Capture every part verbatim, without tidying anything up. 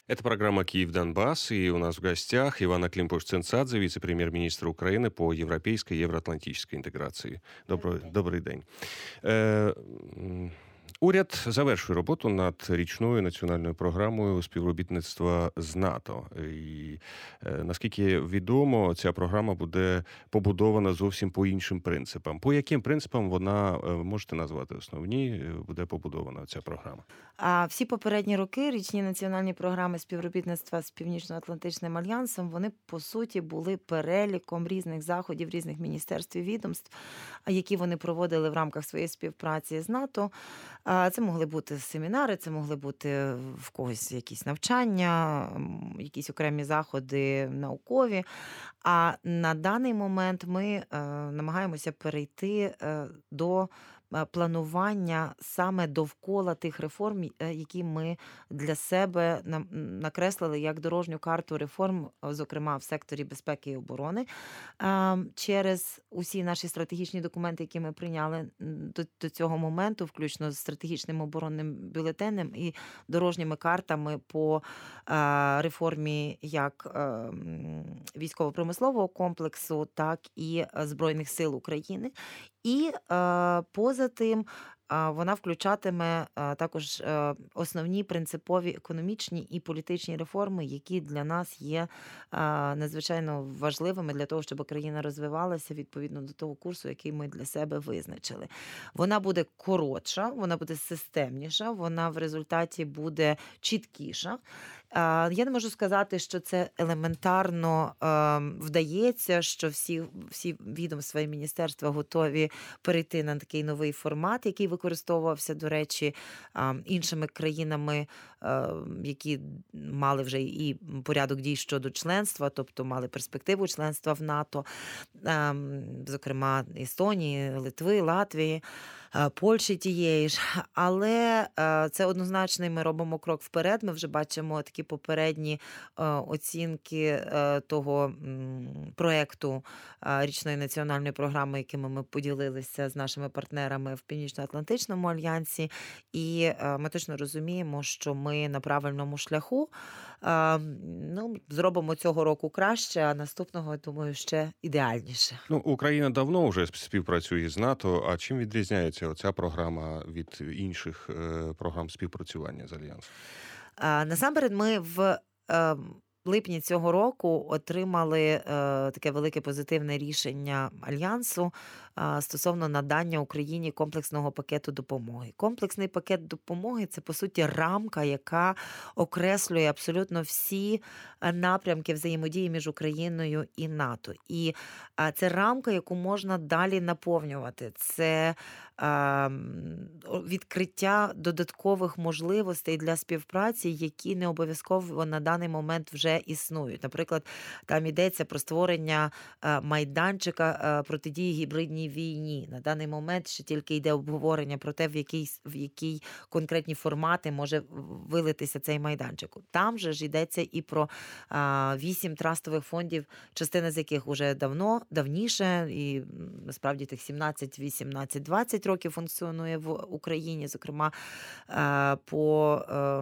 Это программа «Киев-Донбасс», и у нас в гостях Ивана Климпуш-Цинцадзе, вице-премьер-министр Украины по европейской и евроатлантической интеграції. Добрий, добрий день. Е, Уряд завершує роботу над річною національною програмою співробітництва з НАТО. І, наскільки відомо, ця програма буде побудована зовсім по іншим принципам. По яким принципам вона, можете назвати основні, буде побудована ця програма? А всі попередні роки річні національні програми співробітництва з Північно-Атлантичним альянсом, вони, по суті, були переліком різних заходів, різних міністерств і відомств, які вони проводили в рамках своєї співпраці з НАТО. Це могли бути семінари, це могли бути в когось якісь навчання, якісь окремі заходи наукові. А на даний момент ми намагаємося перейти до планування саме довкола тих реформ, які ми для себе накреслили як дорожню карту реформ, зокрема в секторі безпеки і оборони, через усі наші стратегічні документи, які ми прийняли до, до цього моменту, включно з стратегічним оборонним бюлетенем і дорожніми картами по реформі як військово-промислового комплексу, так і Збройних сил України. І е, поза тим, е, вона включатиме е, також е, основні принципові економічні і політичні реформи, які для нас є е, надзвичайно важливими для того, щоб країна розвивалася відповідно до того курсу, який ми для себе визначили. Вона буде коротша, вона буде системніша, вона в результаті буде чіткіша. Е, я не можу сказати, що це елементарно е, вдається, що всі, всі відомства і міністерства готові перейти на такий новий формат, який використовувався, до речі, іншими країнами, які мали вже і порядок дій щодо членства, тобто мали перспективу членства в НАТО, зокрема Естонії, Литви, Латвії, Польщі тієї ж. Але це однозначно, ми робимо крок вперед. Ми вже бачимо такі попередні оцінки того проєкту річної національної програми, якими ми поділилися з нашими партнерами в Північно-Атлантичному альянсі. І ми точно розуміємо, що ми на правильному шляху. Ну, зробимо цього року краще, а наступного, я думаю, ще ідеальніше. Ну, Україна давно вже співпрацює з НАТО. А чим відрізняється оця програма від інших програм співпрацювання з Альянсом? Насамперед, ми в липні цього року отримали е, таке велике позитивне рішення Альянсу е, стосовно надання Україні комплексного пакету допомоги. Комплексний пакет допомоги – це, по суті, рамка, яка окреслює абсолютно всі напрямки взаємодії між Україною і НАТО. І е, це рамка, яку можна далі наповнювати. Це е, відкриття додаткових можливостей для співпраці, які не обов'язково на даний момент вже існують. Наприклад, там йдеться про створення майданчика протидії гібридній війні. На даний момент ще тільки йде обговорення про те, в який, в який конкретні формати може вилитися цей майданчик. Там же ж йдеться і про вісім трастових фондів, частина з яких вже давно, давніше, і насправді тих сімнадцять, вісімнадцять, двадцять років функціонує в Україні, зокрема по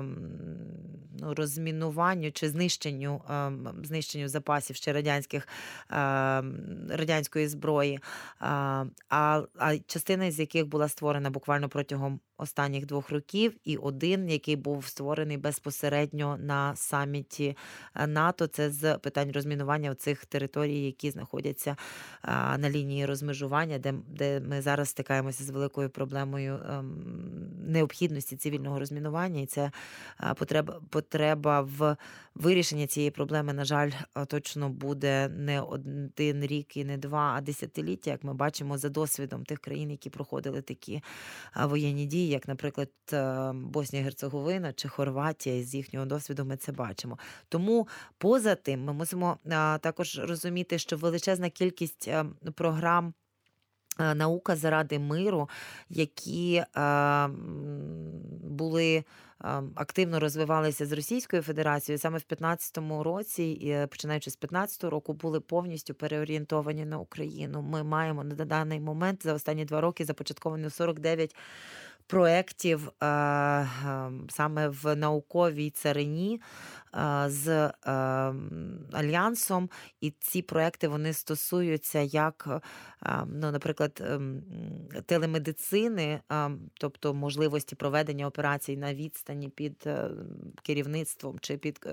ну, розмінуванню чи знищенню знищенню запасів ще радянських, радянської зброї, а, а частина з яких була створена буквально протягом останніх двох років, і один, який був створений безпосередньо на саміті НАТО, це з питань розмінування цих територій, які знаходяться на лінії розмежування, де, де ми зараз стикаємося з великою проблемою необхідності цивільного розмінування, і це потреба, потреба в вирішенні цієї проблеми, на жаль, точно буде не один рік і не два, а десятиліття, як ми бачимо за досвідом тих країн, які проходили такі воєнні дії, як, наприклад, Боснія і Герцеговина чи Хорватія, і з їхнього досвіду ми це бачимо. Тому, поза тим, ми мусимо також розуміти, що величезна кількість програм «Наука заради миру», які були активно розвивалися з Російською Федерацією, саме в п'ятнадцятому році, починаючи з п'ятнадцятого року, були повністю переорієнтовані на Україну. Ми маємо на даний момент за останні два роки започатковано сорок дев'ять проєктів саме в науковій царині, з Альянсом, і ці проекти, вони стосуються як, ну, наприклад, телемедицини, тобто можливості проведення операцій на відстані під керівництвом чи під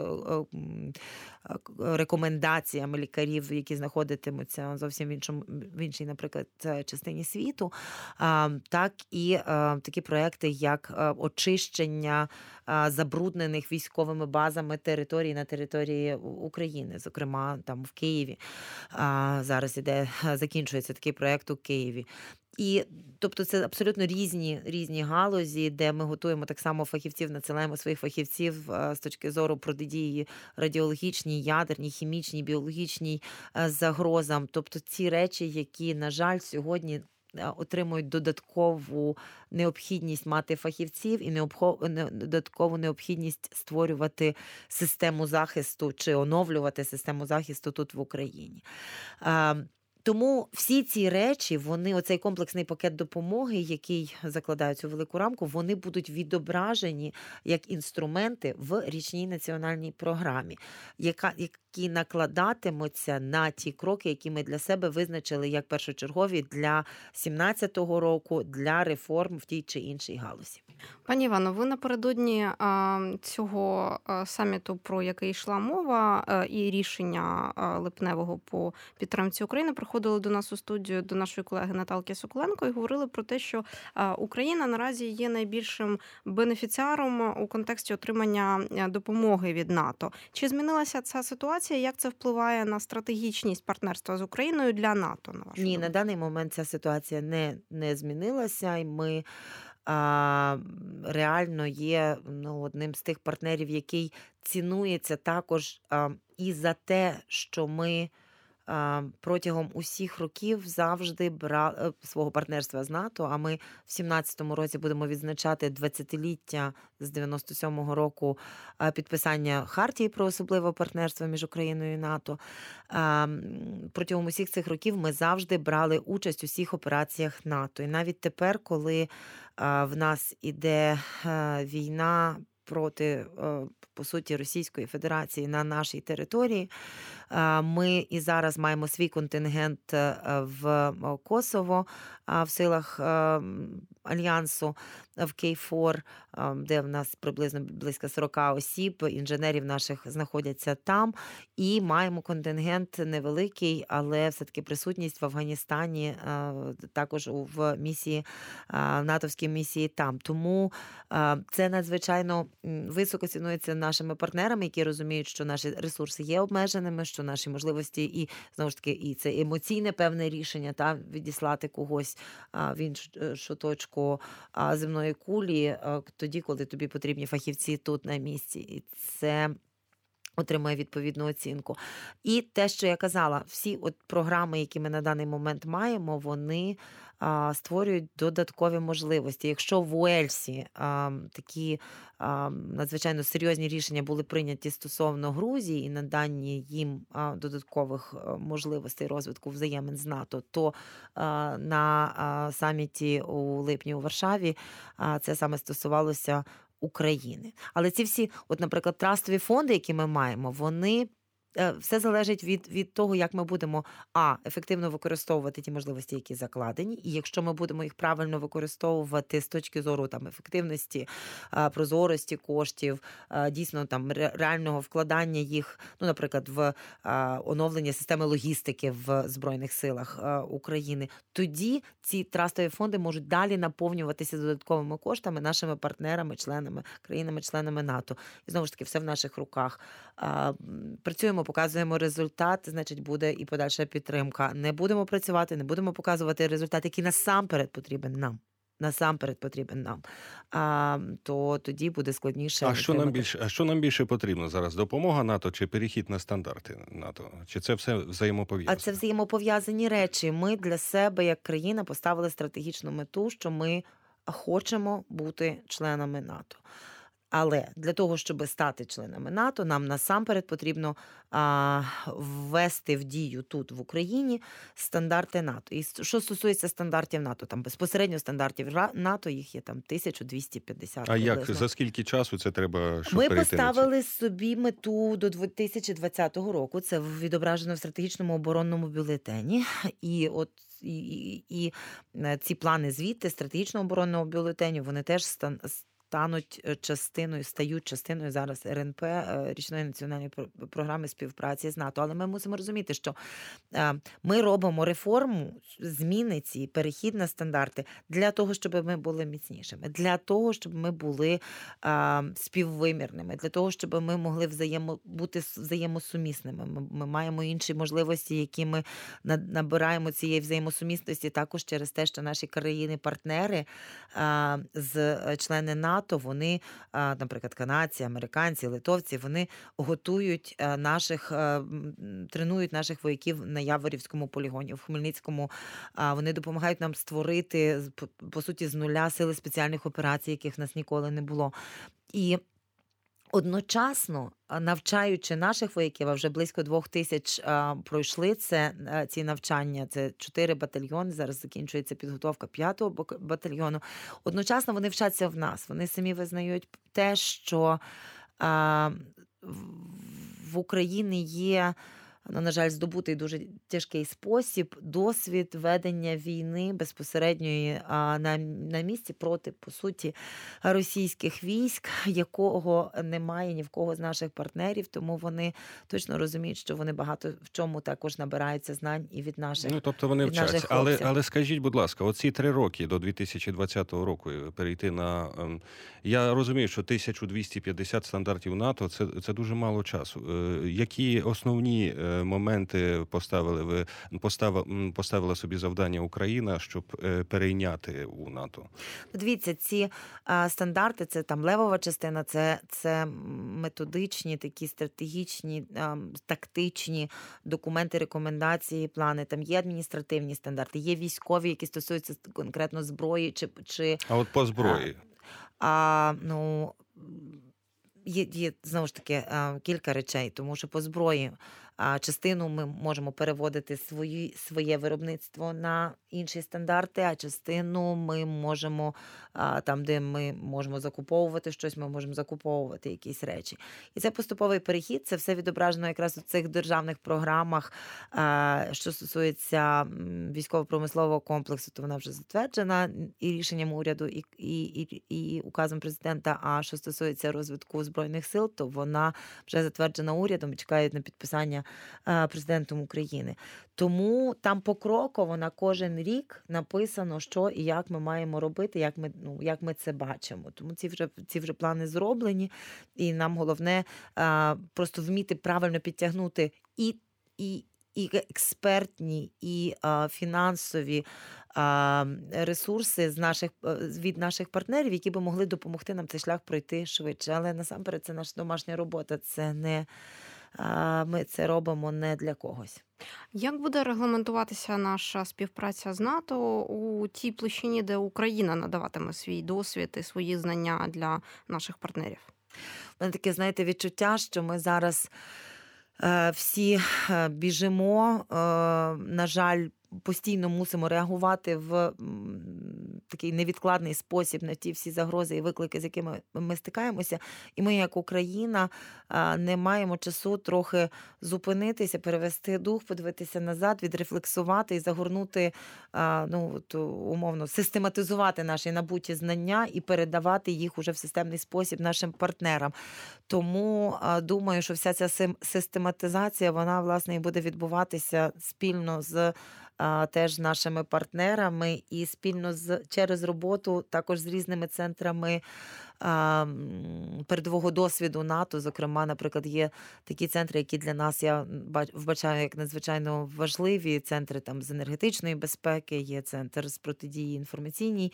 рекомендаціями лікарів, які знаходитимуться зовсім в іншому, в іншій, наприклад, частині світу, так і такі проекти, як очищення забруднених військовими базами територій на території України, зокрема там в Києві. Зараз іде, закінчується такий проект у Києві. І, тобто, це абсолютно різні, різні галузі, де ми готуємо так само фахівців, надсилаємо своїх фахівців з точки зору протидії радіологічній, ядерній, хімічній, біологічній загрозам. Тобто ці речі, які, на жаль, сьогодні отримують додаткову необхідність мати фахівців і додаткову необхідність створювати систему захисту чи оновлювати систему захисту тут в Україні. Тому всі ці речі, вони, оцей комплексний пакет допомоги, який закладає цю велику рамку, вони будуть відображені як інструменти в річній національній програмі, яка, які накладатимуться на ті кроки, які ми для себе визначили як першочергові для сімнадцятого року, для реформ в тій чи іншій галузі. Пані Івано, ви напередодні цього саміту, про який йшла мова, і рішення липневого по підтримці України, приходили до нас у студію, до нашої колеги Наталки Соколенко, і говорили про те, що Україна наразі є найбільшим бенефіціаром у контексті отримання допомоги від НАТО. Чи змінилася ця ситуація? Як це впливає на стратегічність партнерства з Україною для НАТО? На вашу Ні, думку? на даний момент ця ситуація не, не змінилася, і ми а, реально є, ну, одним з тих партнерів, який цінується також а, і за те, що ми протягом усіх років завжди брали свого партнерства з НАТО, а ми в сімнадцятому році будемо відзначати двадцятиліття з дев'яносто сьомого року підписання Хартії про особливе партнерство між Україною і НАТО. Протягом усіх цих років ми завжди брали участь у всіх операціях НАТО. І навіть тепер, коли в нас іде війна проти, по суті, Російської Федерації на нашій території, ми і зараз маємо свій контингент в Косово в силах Альянсу, в кей фор, де в нас приблизно близько сорок осіб, інженерів наших знаходяться там, і маємо контингент невеликий, але все-таки присутність в Афганістані, також в місії, натовській місії там. Тому це надзвичайно високо цінується нашими партнерами, які розуміють, що наші ресурси є обмеженими, що наші можливості і, знову ж таки, і це емоційне певне рішення, та, відіслати когось в іншу точку земної кулі, тоді, коли тобі потрібні фахівці тут на місці. І це отримує відповідну оцінку. І те, що я казала, всі от програми, які ми на даний момент маємо, вони а, створюють додаткові можливості. Якщо в Уельсі а, такі а, надзвичайно серйозні рішення були прийняті стосовно Грузії і надання їм а, додаткових можливостей розвитку взаємин з НАТО, то а, на а, саміті у липні у Варшаві а, це саме стосувалося України. Але ці всі, от, наприклад, трастові фонди, які ми маємо, вони, все залежить від, від того, як ми будемо, а, ефективно використовувати ті можливості, які закладені, і якщо ми будемо їх правильно використовувати з точки зору там ефективності, прозорості коштів, дійсно там реального вкладання їх, ну, наприклад, в оновлення системи логістики в Збройних силах України, тоді ці трастові фонди можуть далі наповнюватися додатковими коштами нашими партнерами, членами, країнами-членами НАТО. І знову ж таки, все в наших руках. Працюємо, показуємо результат, значить, буде і подальша підтримка. Не будемо працювати, не будемо показувати результат, який насамперед потрібен нам. Насамперед потрібен нам. А, то тоді буде складніше. А що нам більше, а що нам більше потрібно зараз? Допомога НАТО чи перехід на стандарти НАТО? Чи це все взаємопов'язане? А це взаємопов'язані речі. Ми для себе, як країна, поставили стратегічну мету, що ми хочемо бути членами НАТО. Але для того, щоб стати членами НАТО, нам насамперед потрібно а, ввести в дію тут, в Україні, стандарти НАТО. І що стосується стандартів НАТО, там безпосередньо стандартів НАТО, їх є там тисяча двісті п'ятдесят. А як, приблизно. за скільки часу це треба, щоб Ми перейти на це? поставили собі мету до дві тисячі двадцятого року. Це відображено в стратегічному оборонному бюлетені. І от і, і, і ці плани звіти стратегічного оборонного бюлетеню, вони теж стан, стануть частиною, стають частиною зараз ер ен пе, річної національної програми співпраці з НАТО. Але ми мусимо розуміти, що ми робимо реформу, зміни ці, перехід на стандарти для того, щоб ми були міцнішими, для того, щоб ми були а, співвимірними, для того, щоб ми могли взаємо, бути взаємосумісними. Ми, ми маємо інші можливості, які ми набираємо цієї взаємосумісності також через те, що наші країни-партнери а, з члени НАТО, то вони, наприклад, канадці, американці, литовці, вони готують наших, тренують наших вояків на Яворівському полігоні, в Хмельницькому. Вони допомагають нам створити, по суті, з нуля сили спеціальних операцій, яких в нас ніколи не було. І одночасно, навчаючи наших вояків, а вже близько двох тисяч а, пройшли це, а, ці навчання, це чотири батальйони, зараз закінчується підготовка п'ятого батальйону. Одночасно вони вчаться в нас, вони самі визнають те, що а, в Україні є, ну, на жаль, здобутий дуже тяжкий спосіб, досвід ведення війни безпосередньої а, на, на місці проти, по суті, російських військ, якого немає ні в кого з наших партнерів, тому вони точно розуміють, що вони багато в чому також набираються знань і від наших. Ну, тобто вони вчаться. Але, але скажіть, будь ласка, оці три роки до дві тисячі двадцятого року перейти на... Я розумію, що тисяча двісті п'ятдесят стандартів НАТО це, – це дуже мало часу. Які основні моменти поставили ви поставила, поставила собі завдання Україна, щоб перейняти у НАТО? Дивіться, ці а, стандарти, це там левова частина, це, це методичні, такі стратегічні, а, тактичні документи, рекомендації, плани. Там є адміністративні стандарти, є військові, які стосуються конкретно зброї чи... чи а от по зброї? А, а, ну... Є, є, знову ж таки, кілька речей, тому що по зброї частину ми можемо переводити свої, своє виробництво на інші стандарти, а частину ми можемо, там, де ми можемо закуповувати щось, ми можемо закуповувати якісь речі. І це поступовий перехід, це все відображено якраз у цих державних програмах, що стосується військово-промислового комплексу, то вона вже затверджена і рішенням уряду, і, і, і, і указом президента, а що стосується розвитку Збройних сил, то вона вже затверджена урядом і чекає на підписання президентом України. Тому там покроково на кожен рік написано, що і як ми маємо робити, як ми, ну, як ми це бачимо. Тому ці вже, ці вже плани зроблені, і нам головне а, просто вміти правильно підтягнути і, і, і експертні, і а, фінансові а, ресурси з наших, від наших партнерів, які би могли допомогти нам цей шлях пройти швидше. Але насамперед це наша домашня робота, це не... Ми це робимо не для когось. Як буде регламентуватися наша співпраця з НАТО у тій площині, де Україна надаватиме свій досвід і свої знання для наших партнерів? У мене таке, знаєте, відчуття, що ми зараз е, всі біжимо, е, на жаль, постійно мусимо реагувати в такий невідкладний спосіб на ті всі загрози і виклики, з якими ми стикаємося. І ми, як Україна, не маємо часу трохи зупинитися, перевести дух, подивитися назад, відрефлексувати і загорнути, ну, то, умовно, систематизувати наші набуті знання і передавати їх уже в системний спосіб нашим партнерам. Тому думаю, що вся ця систематизація, вона, власне, і буде відбуватися спільно з теж нашими партнерами і спільно з через роботу також з різними центрами а, передового досвіду НАТО. Зокрема, наприклад, є такі центри, які для нас я вбачаю як надзвичайно важливі. Центри там з енергетичної безпеки, є центр з протидії інформаційній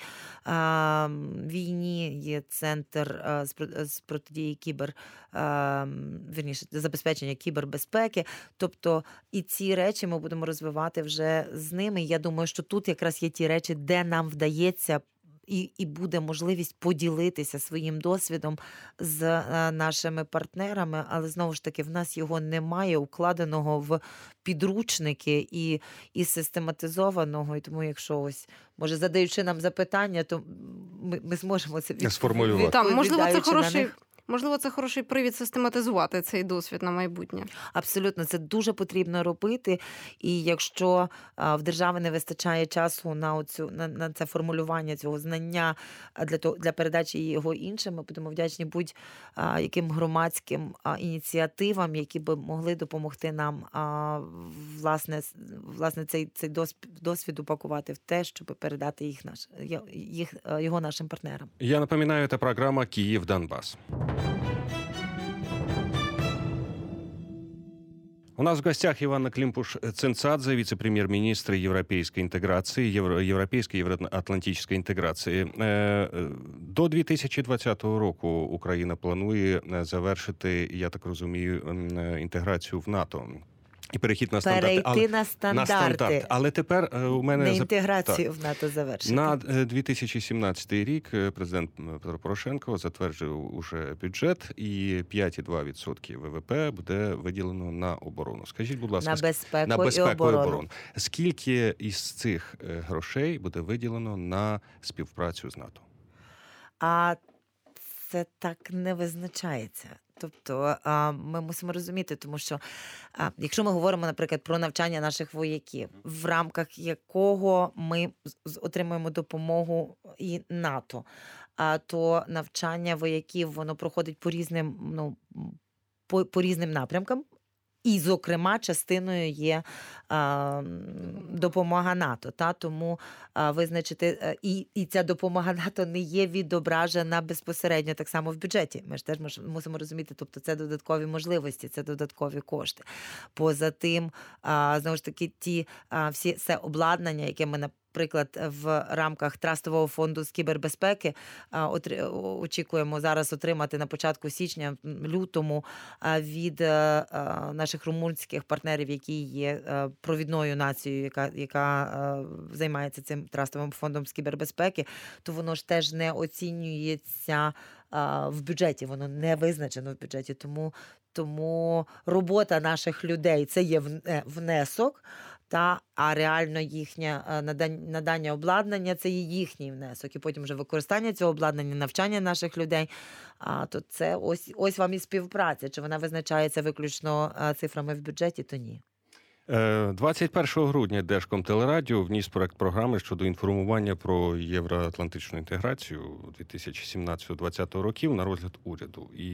а, війні, є центр а, з, з протидії кібер, а, вірніше, забезпечення кібербезпеки. Тобто і ці речі ми будемо розвивати вже з ними. Я думаю, що тут якраз є ті речі, де нам вдається і, і буде можливість поділитися своїм досвідом з е, нашими партнерами, але знову ж таки в нас його немає укладеного в підручники і, і систематизованого, і тому якщо ось, може, задаючи нам запитання, то ми, ми зможемо це від... сформулювати. Там, можливо, це відповідаючи на хороший... них. Можливо, це хороший привід систематизувати цей досвід на майбутнє. Абсолютно, це дуже потрібно робити. І якщо а, в держави не вистачає часу на оцю на, на це формулювання цього знання а, для того для передачі його іншим, ми будемо вдячні будь-яким громадським а, ініціативам, які б могли допомогти нам а, власне власне цей цей досвід, досвід упакувати в те, щоб передати їх наш їх його нашим партнерам. Я напоминаю, это программа «Киев-Донбасс». У нас в гостях Иванна Климпуш-Цинцадзе, вице-премьер-министр европейской интеграции, евро, европейской евроатлантической интеграції. До дві тисячі двадцятого року Україна планує завершити, я так розумію, інтеграцію в НАТО. І перехід на стандарти. Перейти але, на стандарти. На стандарт. Але тепер у мене... Не інтеграцію так. в НАТО завершити. На дві тисячі сімнадцятий рік президент Петро Порошенко затверджив уже бюджет, і п'ять цілих два десятих відсотка ВВП буде виділено на оборону. Скажіть, будь ласка, на безпеку, на безпеку і оборону. і оборону. Скільки із цих грошей буде виділено на співпрацю з НАТО? А це так не визначається. Тобто ми мусимо розуміти, тому що якщо ми говоримо, наприклад, про навчання наших вояків, в рамках якого ми отримуємо допомогу і НАТО, то навчання вояків, воно проходить по різним, ну, по, по різним напрямкам. І, зокрема, частиною є а, допомога НАТО. Та? Тому а, визначити, і, і ця допомога НАТО не є відображена безпосередньо так само в бюджеті. Ми ж теж мусимо розуміти, тобто це додаткові можливості, це додаткові кошти. Поза тим, а, знову ж таки, ті а, всі це обладнання, яке ми, наприклад, в рамках Трастового фонду з кібербезпеки очікуємо зараз отримати на початку січня, лютому від наших румунських партнерів, які є провідною нацією, яка, яка займається цим Трастовим фондом з кібербезпеки, то воно ж теж не оцінюється в бюджеті, воно не визначено в бюджеті. Тому, тому робота наших людей – це є внесок, та, а реально їхнє надання обладнання – це є їхній внесок. І потім вже використання цього обладнання, навчання наших людей, а, то це ось, ось вам і співпраця. Чи вона визначається виключно цифрами в бюджеті, то ні. двадцять першого грудня Держкомтелерадіо вніс проект програми щодо інформування про євроатлантичну інтеграцію дві тисячі сімнадцятого двадцятого років на розгляд уряду. І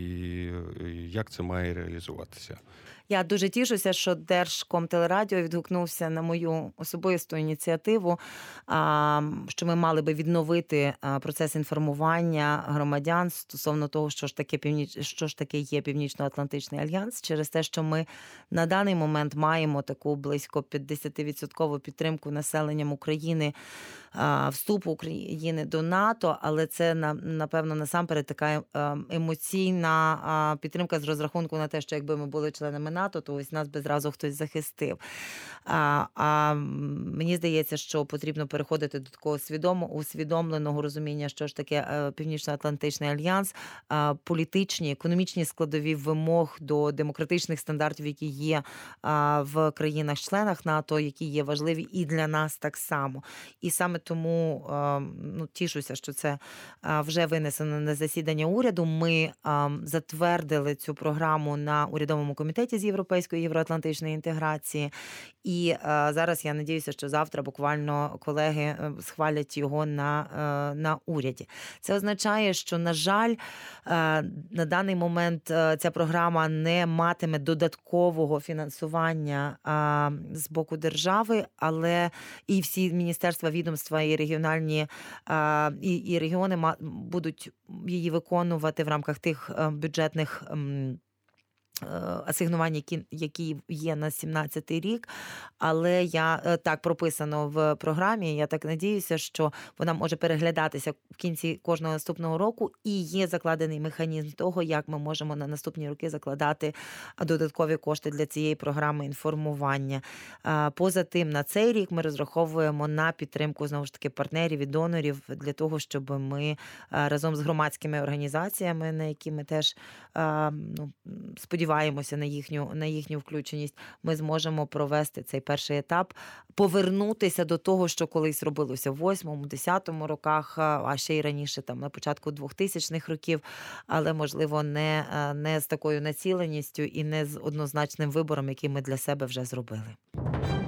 як це має реалізуватися? Я дуже тішуся, що Держкомтелерадіо відгукнувся на мою особисту ініціативу, що ми мали би відновити процес інформування громадян стосовно того, що ж таке північ... що ж таке є Північно-Атлантичний альянс, через те, що ми на даний момент маємо таку близько п'ятдесят відсотків підтримку населенням України, вступу України до НАТО, але це, напевно, насамперед така емоційна підтримка з розрахунку на те, що якби ми були членами НАТО, то ось нас би зразу хтось захистив. А, а мені здається, що потрібно переходити до такого свідомо, усвідомленого розуміння, що ж таке Північно-Атлантичний альянс, політичні, економічні складові вимог до демократичних стандартів, які є в країнах-членах НАТО, які є важливі і для нас так само. І саме тому ну, тішуся, що це вже винесено на засідання уряду. Ми затвердили цю програму на урядовому комітеті з європейської євроатлантичної інтеграції. І зараз я надіюся, що завтра буквально колеги схвалять його на, на уряді. Це означає, що, на жаль, на даний момент ця програма не матиме додаткового фінансування з боку держави, але і всі міністерства, відомства і регіональні і, і регіони будуть її виконувати в рамках тих бюджетних асигнувань, які, які є на сімнадцятий рік, але я так прописано в програмі, я так надіюся, що вона може переглядатися в кінці кожного наступного року, і є закладений механізм того, як ми можемо на наступні роки закладати додаткові кошти для цієї програми інформування. Поза тим, на цей рік ми розраховуємо на підтримку, знову ж таки, партнерів і донорів для того, щоб ми разом з громадськими організаціями, на які ми теж ну, сподіваємося на їхню, на їхню включеність, ми зможемо провести цей перший етап, повернутися до того, що колись робилося в восьмому, десятому роках, а ще й раніше, там, на початку двохтисячних років, але, можливо, не, не з такою націленістю і не з однозначним вибором, який ми для себе вже зробили.